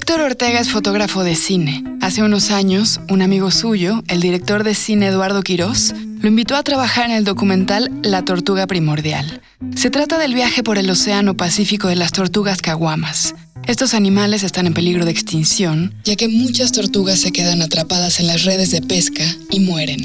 Héctor Ortega es fotógrafo de cine. Hace unos años, un amigo suyo, el director de cine Eduardo Quirós, lo invitó a trabajar en el documental La Tortuga Primordial. Se trata del viaje por el Océano Pacífico de las tortugas caguamas. Estos animales están en peligro de extinción, ya que muchas tortugas se quedan atrapadas en las redes de pesca y mueren.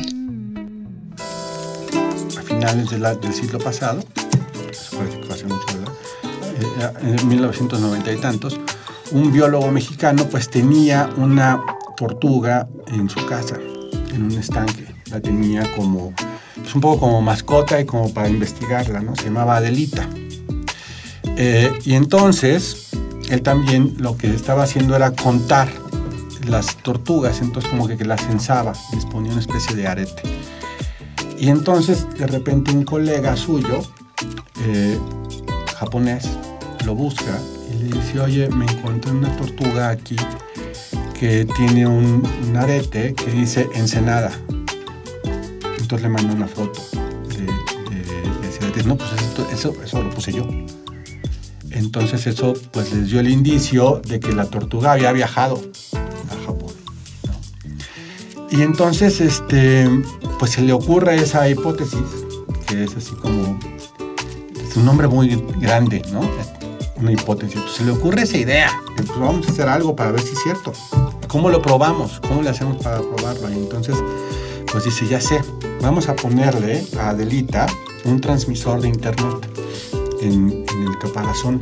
A finales del siglo pasado, eso parece que fue hace mucho, ¿verdad? En 1990 y tantos, un biólogo mexicano pues tenía una tortuga en su casa, en un estanque. La tenía como, pues un poco como mascota y como para investigarla, ¿no? Se llamaba Adelita. Y entonces, él también lo que estaba haciendo era contar las tortugas, entonces como que las censaba, les ponía una especie de arete. Y entonces, de repente, un colega suyo, japonés, lo busca y le dice, oye, me encontré una tortuga aquí que tiene un arete que dice Ensenada. Entonces le mandó una foto de ese arete. No, pues eso lo puse yo. Entonces eso pues les dio el indicio de que la tortuga había viajado a Japón, ¿no? Y entonces pues se le ocurre esa hipótesis, que es así como, es un nombre muy grande, ¿no? Una hipótesis. Pues se le ocurre esa idea, que pues vamos a hacer algo para ver si es cierto. ¿Cómo lo probamos? ¿Cómo le hacemos para probarlo? Y entonces pues dice, ya sé, vamos a ponerle a Adelita un transmisor de internet en el caparazón.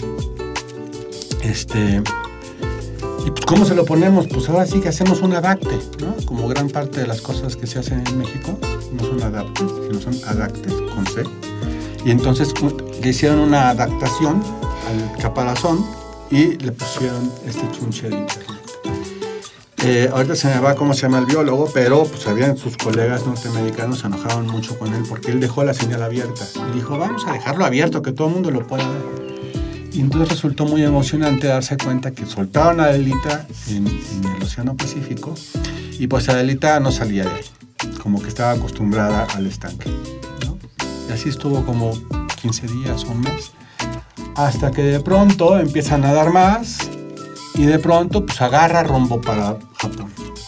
Y pues ¿cómo se lo ponemos? Pues ahora sí que hacemos un adapte, ¿no? Como gran parte de las cosas que se hacen en México no son adaptes, sino son adaptes con C. Y entonces le hicieron una adaptación al caparazón y le pusieron este chunche de internet. Ahorita se me va cómo se llama el biólogo, pero pues sus colegas norteamericanos se enojaron mucho con él porque él dejó la señal abierta y dijo, vamos a dejarlo abierto, que todo el mundo lo pueda ver. Y entonces resultó muy emocionante darse cuenta que soltaron a Adelita en el Océano Pacífico y pues Adelita no salía de ahí, como que estaba acostumbrada al estanque, ¿no? Y así estuvo como 15 días o un mes, hasta que de pronto empieza a nadar más y de pronto pues agarra rumbo para Japón.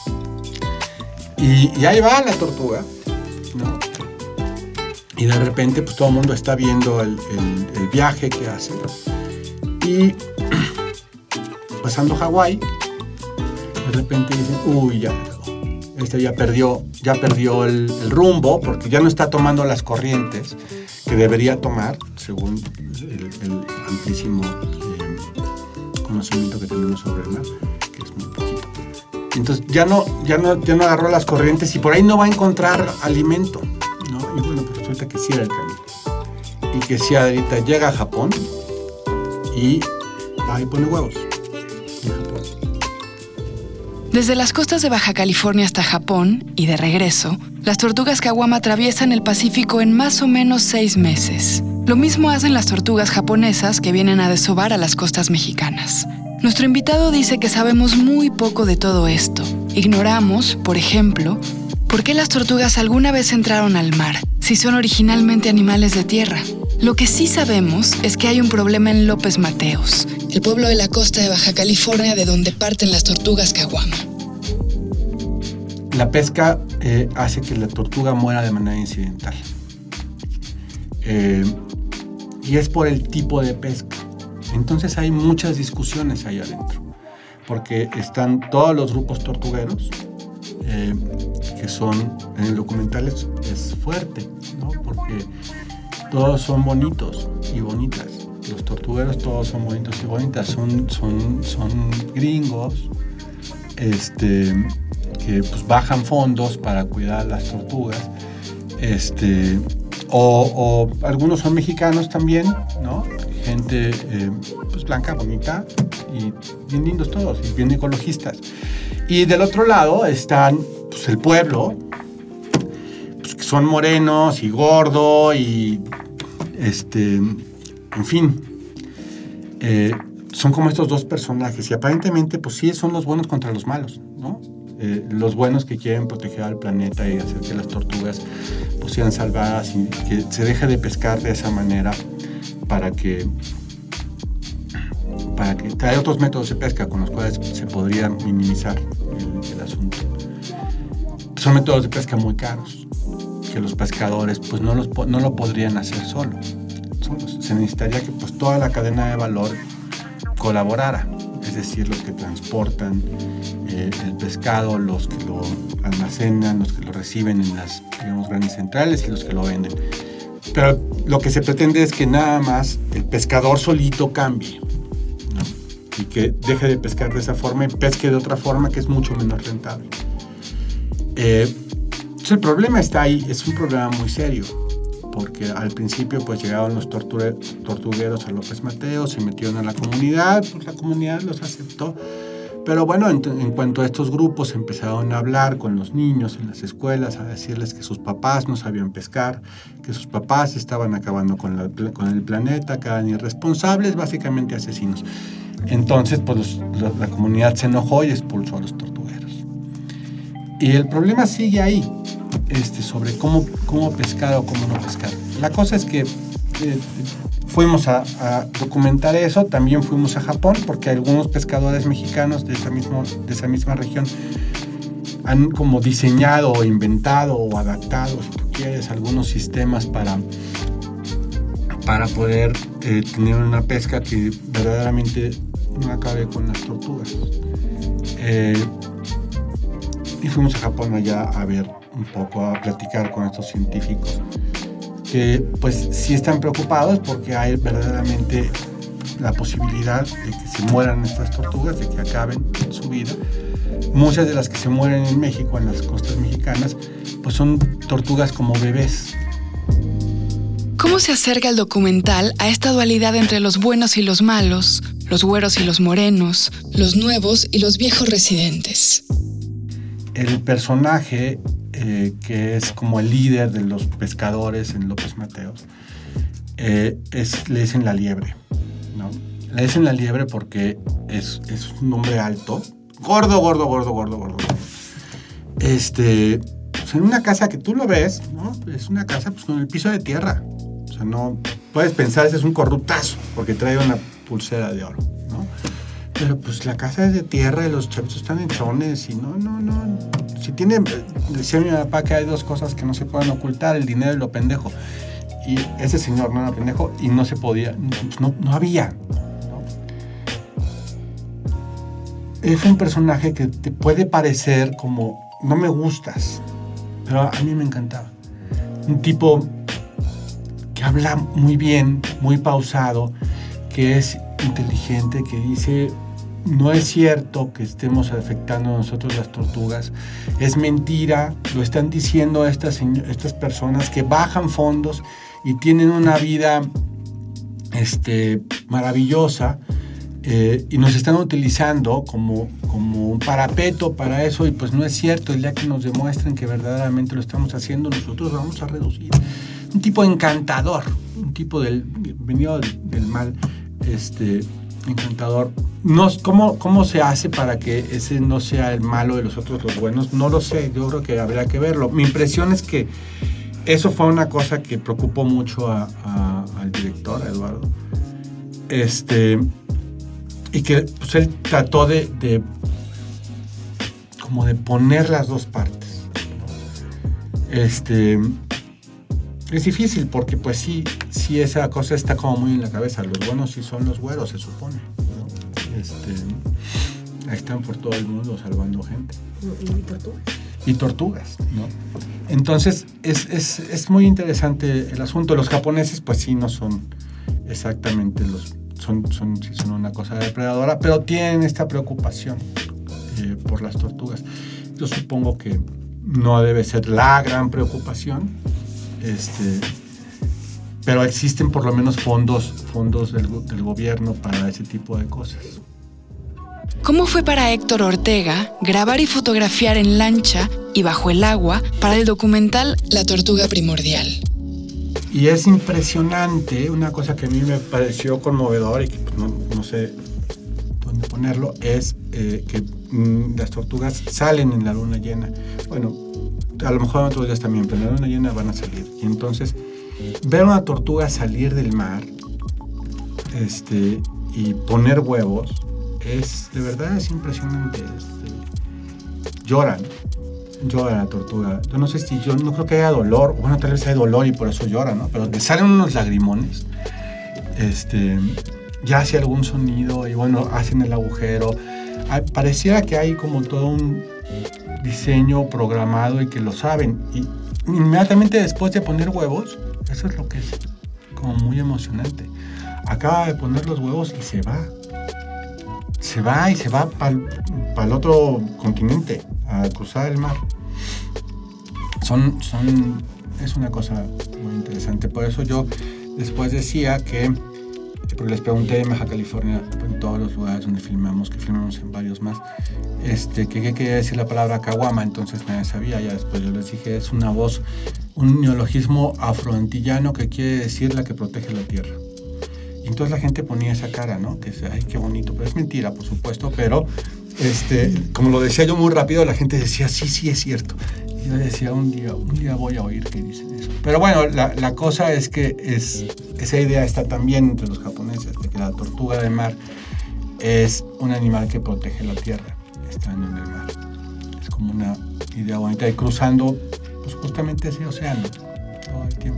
Y ahí va la tortuga, ¿no? Y de repente pues todo el mundo está viendo el viaje que hace. Y pasando Hawái, de repente dicen, uy, ya perdió el rumbo, porque ya no está tomando las corrientes que debería tomar, según el amplísimo conocimiento que tenemos sobre el mar, que es muy poquito. Entonces ya no agarró las corrientes y por ahí no va a encontrar alimento, ¿no? Y bueno, pues resulta que sí era el camino. Y que si Adelita llega a Japón y ahí pone huevos en Japón. Desde las costas de Baja California hasta Japón y de regreso, las tortugas caguama atraviesan el Pacífico en más o menos 6 meses. Lo mismo hacen las tortugas japonesas que vienen a desovar a las costas mexicanas. Nuestro invitado dice que sabemos muy poco de todo esto. Ignoramos, por ejemplo, por qué las tortugas alguna vez entraron al mar, si son originalmente animales de tierra. Lo que sí sabemos es que hay un problema en López Mateos, el pueblo de la costa de Baja California de donde parten las tortugas caguama. La pesca hace que la tortuga muera de manera incidental. Y es por el tipo de pesca. Entonces hay muchas discusiones ahí adentro, porque están todos los grupos tortugueros, que son, en el documental es fuerte, ¿no? Porque todos son bonitos y bonitas. Los tortugueros todos son bonitos y bonitas. Son gringos que pues bajan fondos para cuidar a las tortugas. O algunos son mexicanos también, ¿no? Gente pues blanca, bonita y bien lindos todos y bien ecologistas. Y del otro lado están pues el pueblo, pues que son morenos y gordo y en fin, son como estos dos personajes y aparentemente pues sí son los buenos contra los malos, ¿no? Los buenos que quieren proteger al planeta y hacer que las tortugas pues sean salvadas y que se deje de pescar de esa manera para que hay otros métodos de pesca con los cuales se podría minimizar el asunto. Son métodos de pesca muy caros, que los pescadores pues no lo podrían hacer solos. Se necesitaría que pues toda la cadena de valor colaborara, es decir, los que transportan el pescado, los que lo almacenan, los que lo reciben en las, digamos, grandes centrales y los que lo venden. Pero lo que se pretende es que nada más el pescador solito cambie, ¿no? Y que deje de pescar de esa forma y pesque de otra forma que es mucho menos rentable. El problema está ahí, es un problema muy serio, porque al principio pues llegaron los tortugueros a López Mateos, se metieron a la comunidad, pues la comunidad los aceptó. Pero bueno, en cuanto a estos grupos empezaron a hablar con los niños en las escuelas, a decirles que sus papás no sabían pescar, que sus papás estaban acabando con el planeta, que eran irresponsables, básicamente asesinos. Entonces pues la comunidad se enojó y expulsó a los tortugueros. Y el problema sigue ahí, sobre cómo pescar o cómo no pescar. La cosa es que fuimos a documentar eso, también fuimos a Japón, porque algunos pescadores mexicanos de esa misma región han como diseñado o inventado o adaptado, si tú quieres, algunos sistemas para poder tener una pesca que verdaderamente no acabe con las tortugas. Y fuimos a Japón allá a ver un poco, a platicar con estos científicos que pues sí están preocupados porque hay verdaderamente la posibilidad de que se mueran estas tortugas, de que acaben su vida. Muchas de las que se mueren en México, en las costas mexicanas, pues son tortugas como bebés. ¿Cómo se acerca el documental a esta dualidad entre los buenos y los malos, los güeros y los morenos, los nuevos y los viejos residentes? El personaje que es como el líder de los pescadores en López Mateos, le dicen la liebre, ¿no? Le dicen la liebre porque es un hombre alto, gordo. Pues en una casa que tú lo ves, ¿no? Es una casa pues con el piso de tierra. O sea, no puedes pensar ese es un corruptazo porque trae una pulsera de oro, ¿no? Pero pues la casa es de tierra y los chavitos están en chones y no. Si tiene, decía mi papá que hay dos cosas que no se pueden ocultar, el dinero y lo pendejo. Y ese señor no era pendejo y no se podía, no había, ¿no? Es un personaje que te puede parecer como, no me gustas, pero a mí me encantaba. Un tipo que habla muy bien, muy pausado, que es inteligente, que dice, no es cierto que estemos afectando a nosotros las tortugas, es mentira, lo están diciendo estas personas que bajan fondos y tienen una vida maravillosa, y nos están utilizando como un parapeto para eso, y pues no es cierto. El día que nos demuestren que verdaderamente lo estamos haciendo, nosotros vamos a reducir. Un tipo encantador, un tipo venido del mal, encantador. ¿Cómo se hace para que ese no sea el malo de los otros los buenos? No lo sé, yo creo que habría que verlo. Mi impresión es que eso fue una cosa que preocupó mucho al director, a Eduardo. Y que pues él trató de poner las dos partes, ¿no? Es difícil porque pues sí esa cosa está como muy en la cabeza. Los buenos sí son los güeros, se supone, ¿no? Ahí están por todo el mundo salvando gente. Y tortugas, ¿no? Entonces es muy interesante el asunto. Los japoneses pues sí no son exactamente son una cosa depredadora, pero tienen esta preocupación por las tortugas. Yo supongo que no debe ser la gran preocupación, pero existen por lo menos fondos del gobierno para ese tipo de cosas. ¿Cómo fue para Héctor Ortega grabar y fotografiar en lancha y bajo el agua para el documental La Tortuga Primordial? Y es impresionante, una cosa que a mí me pareció conmovedor y que no sé dónde ponerlo, es que las tortugas salen en la luna llena. Bueno, a lo mejor en otros días también, pero en la luna llena van a salir. Y entonces, ver una tortuga salir del mar, y poner huevos de verdad es impresionante. Llora la tortuga. Yo no sé si, yo no creo que haya dolor, bueno, tal vez hay dolor y por eso llora, ¿no? Pero le salen unos lagrimones, ya hace algún sonido y bueno, hacen el agujero. Pareciera que hay como todo un diseño programado y que lo saben. Y inmediatamente después de poner huevos, eso es lo que es como muy emocionante. Acaba de poner los huevos y se va. Se va para el otro continente, a cruzar el mar. Es una cosa muy interesante. Por eso yo después decía que, porque les pregunté en Baja California, en todos los lugares donde filmamos, que filmamos en varios más, que qué quería decir la palabra caguama, entonces nadie sabía. Ya después yo les dije, es una voz, un neologismo afroantillano que quiere decir la que protege la tierra. Y entonces la gente ponía esa cara, ¿no? Que es, ay, qué bonito. Pero es mentira, por supuesto, pero como lo decía yo muy rápido, la gente decía, sí, es cierto. Y yo decía, un día voy a oír que dicen eso. Pero bueno, la cosa es que esa idea está también entre los japoneses, de que la tortuga de mar es un animal que protege la tierra, estando en el mar. Es como una idea bonita, y cruzando pues, justamente ese océano todo el tiempo.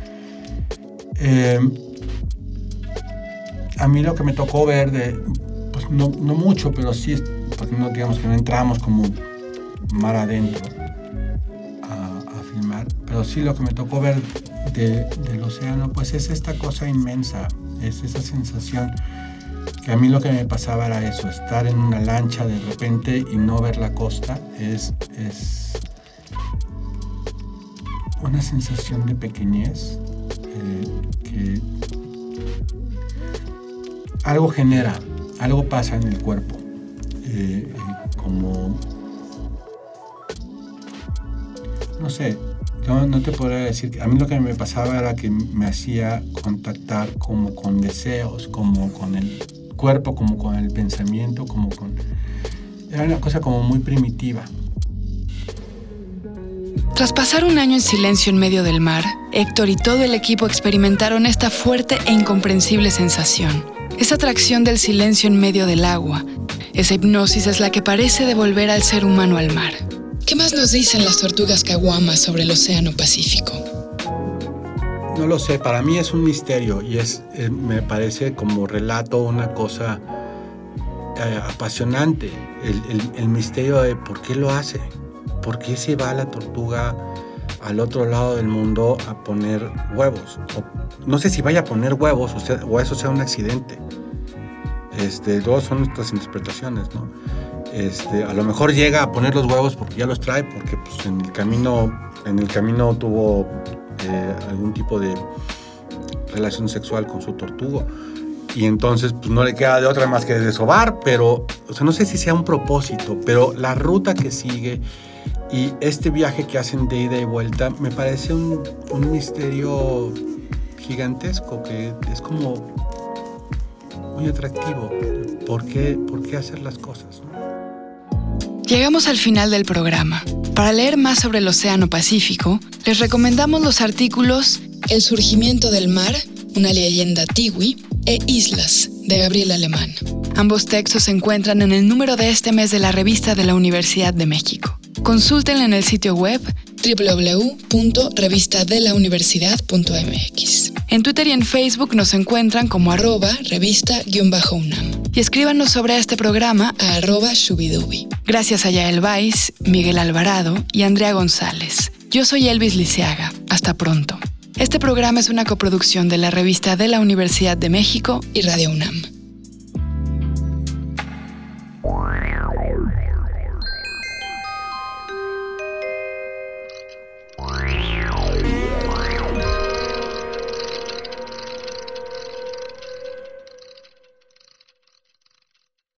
A mí lo que me tocó ver, pues no mucho, pero sí, porque no, digamos que no entramos como mar adentro a filmar, pero sí lo que me tocó ver del océano, pues es esta cosa inmensa, es esa sensación que a mí lo que me pasaba era eso, estar en una lancha de repente y no ver la costa, es una sensación de pequeñez que algo genera, algo pasa en el cuerpo, como, no sé, yo no te podría decir, que a mí lo que me pasaba era que me hacía contactar como con deseos, como con el cuerpo, como con el pensamiento, era una cosa como muy primitiva. Tras pasar un año en silencio en medio del mar, Héctor y todo el equipo experimentaron esta fuerte e incomprensible sensación. Esa atracción del silencio en medio del agua. Esa hipnosis es la que parece devolver al ser humano al mar. ¿Qué más nos dicen las tortugas caguamas sobre el Océano Pacífico? No lo sé, para mí es un misterio y me parece como relato una cosa apasionante. El misterio de por qué lo hace, por qué se va la tortuga al otro lado del mundo a poner huevos. No sé si vaya a poner huevos o eso sea un accidente. Todas son nuestras interpretaciones, ¿no? A lo mejor llega a poner los huevos porque ya los trae, porque pues, en el camino tuvo algún tipo de relación sexual con su tortugo y entonces pues, no le queda de otra más que desovar, pero no sé si sea un propósito, pero la ruta que sigue y este viaje que hacen de ida y vuelta me parece un misterio gigantesco que es como muy atractivo. ¿Por qué hacer las cosas? Llegamos al final del programa. Para leer más sobre el Océano Pacífico, les recomendamos los artículos El surgimiento del mar, una leyenda tiwi, e Islas, de Gabriel Alemán. Ambos textos se encuentran en el número de este mes de la Revista de la Universidad de México. Consúltenla en el sitio web www.revistadelauniversidad.mx. En Twitter y en Facebook nos encuentran como @revista_UNAM. Y escríbanos sobre este programa a @shubidubi. Gracias a Yael Weiss, Miguel Alvarado y Andrea González. Yo soy Elvis Liceaga. Hasta pronto. Este programa es una coproducción de la Revista de la Universidad de México y Radio UNAM.